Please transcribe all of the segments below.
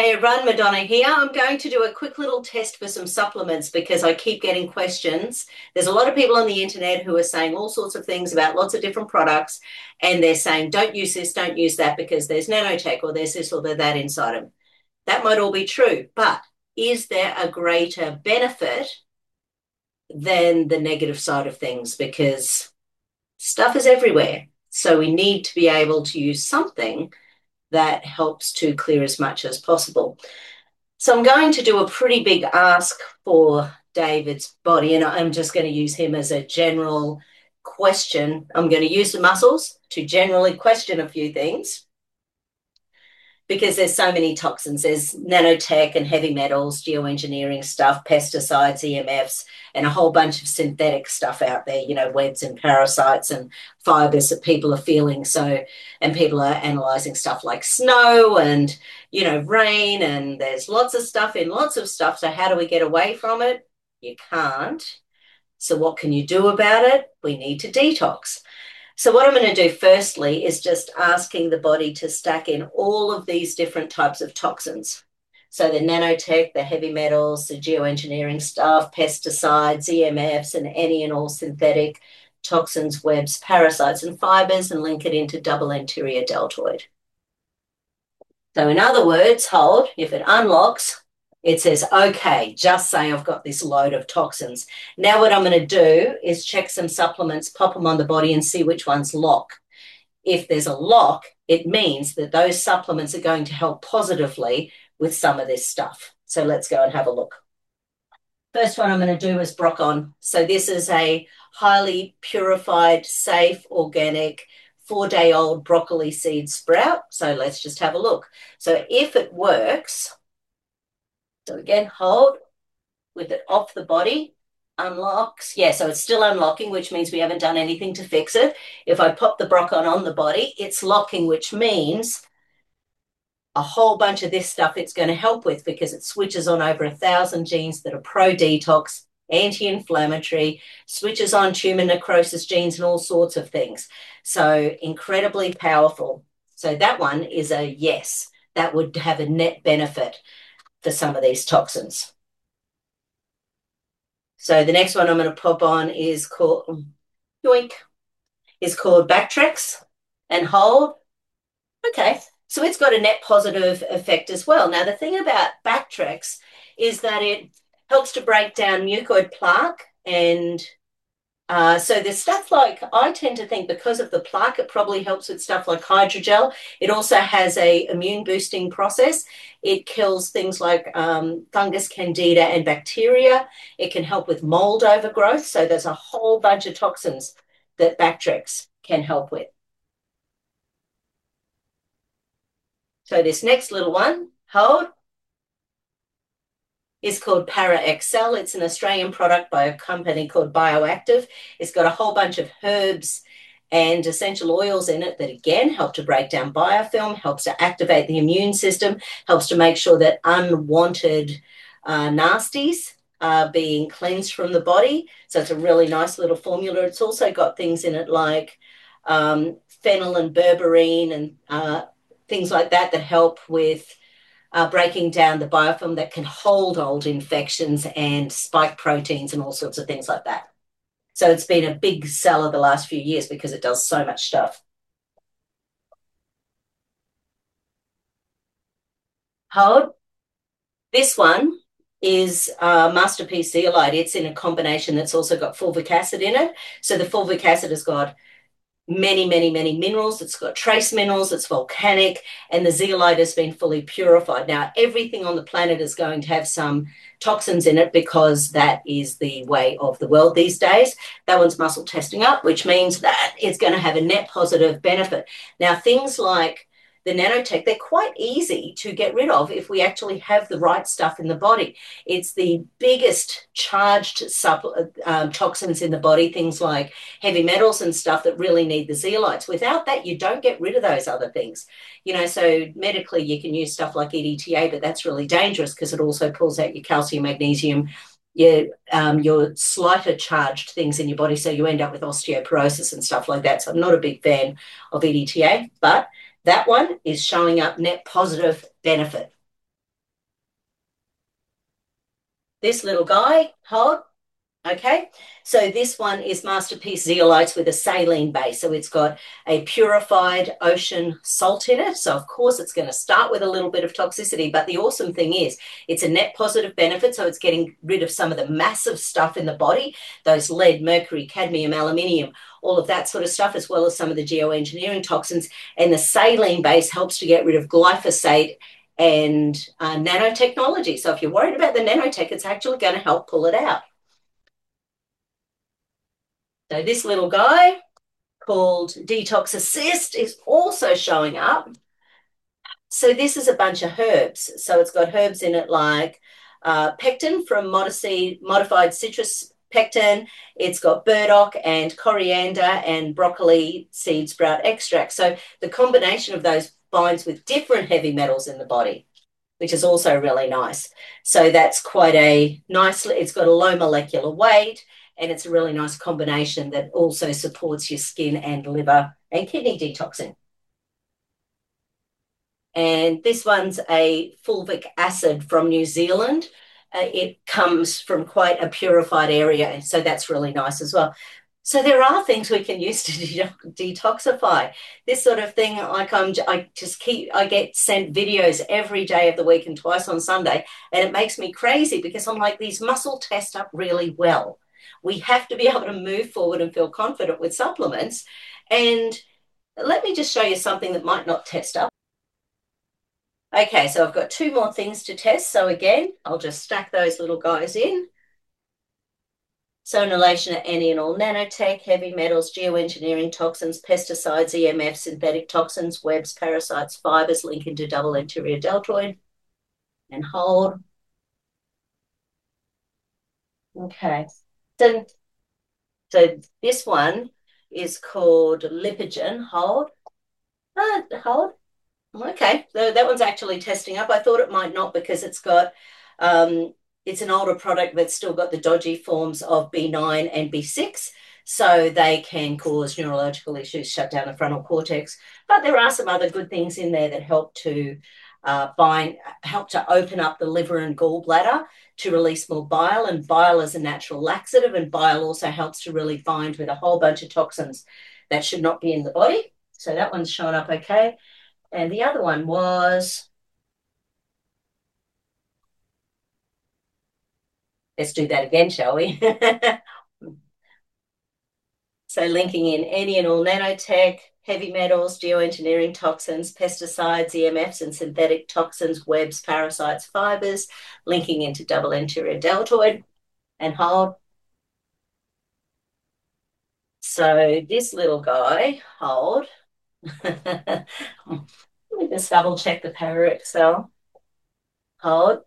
Hey everyone, Madonna here. I'm going to do a quick little test for some supplements because I keep getting questions. There's a lot of people on the internet who are saying all sorts of things about lots of different products, and they're saying, don't use this, don't use that because there's nanotech or there's this or there's that inside them. That might all be true, but is there a greater benefit than the negative side of things? Because stuff is everywhere. So we need to be able to use something that helps to clear as much as possible. So I'm going to do a pretty big ask for David's body, and I'm just going to use him as a general question. I'm going to use the muscles to generally question a few things because there's so many toxins. There's nanotech and heavy metals, geoengineering stuff, pesticides, EMFs, and a whole bunch of synthetic stuff out there, webs and parasites and fibers that people are feeling. So, and people are analyzing stuff like snow and, rain, and there's lots of stuff in lots of stuff. So how do we get away from it? You can't. So what can you do about it? We need to detox. So what I'm going to do firstly is just asking the body to stack in all of these different types of toxins. So the nanotech, the heavy metals, the geoengineering stuff, pesticides, EMFs, and any and all synthetic toxins, webs, parasites, and fibers, and link it into double anterior deltoid. So in other words, hold, if it unlocks, it says, okay, just say I've got this load of toxins. Now what I'm going to do is check some supplements, pop them on the body and see which ones lock. If there's a lock, it means that those supplements are going to help positively with some of this stuff. So let's go and have a look. First one I'm going to do is Brocon. So this is a highly purified, safe, organic, 4-day-old broccoli seed sprout. So let's just have a look. So if it works, so again, hold with it off the body, unlocks. Yeah, so it's still unlocking, which means we haven't done anything to fix it. If I pop the Brocon on the body, it's locking, which means a whole bunch of this stuff it's going to help with because it switches on over 1,000 genes that are pro-detox, anti-inflammatory, switches on tumor necrosis genes and all sorts of things. So incredibly powerful. So that one is a yes. That would have a net benefit for some of these toxins. So the next one I'm going to pop on is called Yoink, is called Bactrex and hold. Okay, so it's got a net positive effect as well. Now the thing about Bactrex is that it helps to break down mucoid plaque, and so there's stuff like, I tend to think because of the plaque, it probably helps with stuff like hydrogel. It also has a immune boosting process. It kills things like fungus, candida, and bacteria. It can help with mold overgrowth. So there's a whole bunch of toxins that Bactrex can help with. So this next little one, hold, is called Para-XL. It's an Australian product by a company called Bioactive. It's got a whole bunch of herbs and essential oils in it that, again, help to break down biofilm, helps to activate the immune system, helps to make sure that unwanted nasties are being cleansed from the body. So it's a really nice little formula. It's also got things in it like fennel and berberine and things like that that help with breaking down the biofilm that can hold old infections and spike proteins and all sorts of things like that. So it's been a big seller the last few years because it does so much stuff. Hold. This one is Masterpiece Zeolite. It's in a combination that's also got fulvic acid in it. So the fulvic acid has got many, many, many minerals. It's got trace minerals. It's volcanic, and the zeolite has been fully purified. Now, everything on the planet is going to have some toxins in it because that is the way of the world these days. That one's muscle testing up, which means that it's going to have a net positive benefit. Now, things like the nanotech, they're quite easy to get rid of if we actually have the right stuff in the body. It's the biggest charged toxins in the body, things like heavy metals and stuff that really need the zeolites. Without that, you don't get rid of those other things. So medically you can use stuff like EDTA, but that's really dangerous because it also pulls out your calcium, magnesium, your slighter charged things in your body, so you end up with osteoporosis and stuff like that. So I'm not a big fan of EDTA, but that one is showing up net positive benefit. this little guy, hold. Okay, so this one is Masterpiece Zeolites with a saline base. So it's got a purified ocean salt in it. So, of course, it's going to start with a little bit of toxicity. But the awesome thing is it's a net positive benefit. So it's getting rid of some of the massive stuff in the body, those lead, mercury, cadmium, aluminium, all of that sort of stuff, as well as some of the geoengineering toxins. And the saline base helps to get rid of glyphosate and nanotechnology. So if you're worried about the nanotech, it's actually going to help pull it out. So this little guy called Detox Assist is also showing up. So this is a bunch of herbs. So it's got herbs in it like pectin from modified citrus pectin. It's got burdock and coriander and broccoli seed sprout extract. So the combination of those binds with different heavy metals in the body, which is also really nice. So that's quite a nice, it's got a low molecular weight, and it's a really nice combination that also supports your skin and liver and kidney detoxing. And this one's a fulvic acid from New Zealand. It comes from quite a purified area, so that's really nice as well. So there are things we can use to detoxify. This sort of thing, like I get sent videos every day of the week and twice on Sunday, and it makes me crazy because I'm like, these muscle test up really well. We have to be able to move forward and feel confident with supplements. And let me just show you something that might not test up. Okay, so I've got two more things to test. So again, I'll just stack those little guys in. So inhalation of any and all nanotech, heavy metals, geoengineering toxins, pesticides, EMF, synthetic toxins, webs, parasites, fibers linking to double anterior deltoid, and hold. Okay. So this one is called Lipogen. Hold. Hold. Okay. So that one's actually testing up. I thought it might not because it's got it's an older product that's still got the dodgy forms of B9 and B6. So they can cause neurological issues, shut down the frontal cortex. But there are some other good things in there that help to help to open up the liver and gallbladder to release more bile. And bile is a natural laxative, and bile also helps to really bind with a whole bunch of toxins that should not be in the body. So that one's showing up okay. And the other one was, let's do that again, shall we? So linking in any and all nanotech, heavy metals, geoengineering toxins, pesticides, EMFs, and synthetic toxins, webs, parasites, fibers, linking into double anterior deltoid, and hold. So this little guy, hold. Let me just double check the Power Excel. Hold.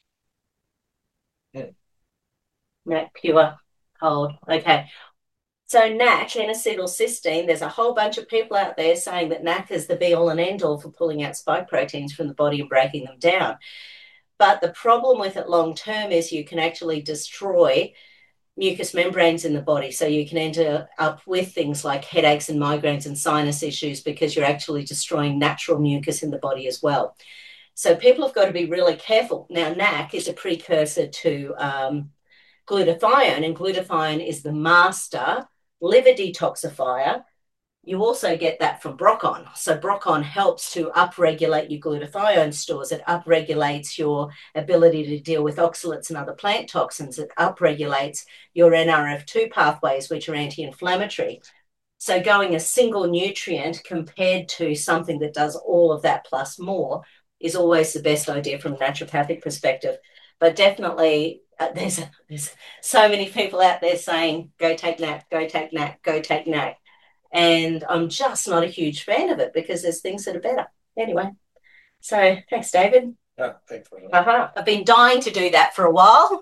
NAC pure. Hold. Okay. So NAC, N-acetylcysteine, there's a whole bunch of people out there saying that NAC is the be-all and end-all for pulling out spike proteins from the body and breaking them down. But the problem with it long-term is you can actually destroy mucous membranes in the body. So you can end up with things like headaches and migraines and sinus issues because you're actually destroying natural mucus in the body as well. So people have got to be really careful. Now, NAC is a precursor to glutathione, and glutathione is the master liver detoxifier. You also get that from Brocon. So Brocon helps to upregulate your glutathione stores. It upregulates your ability to deal with oxalates and other plant toxins. It upregulates your NRF2 pathways, which are anti-inflammatory. So going a single nutrient compared to something that does all of that plus more is always the best idea from a naturopathic perspective. But definitely there's so many people out there saying, go take NAC, go take NAC, go take NAC. And I'm just not a huge fan of it because there's things that are better. Anyway, so thanks, David. Yeah, thanks. I've been dying to do that for a while.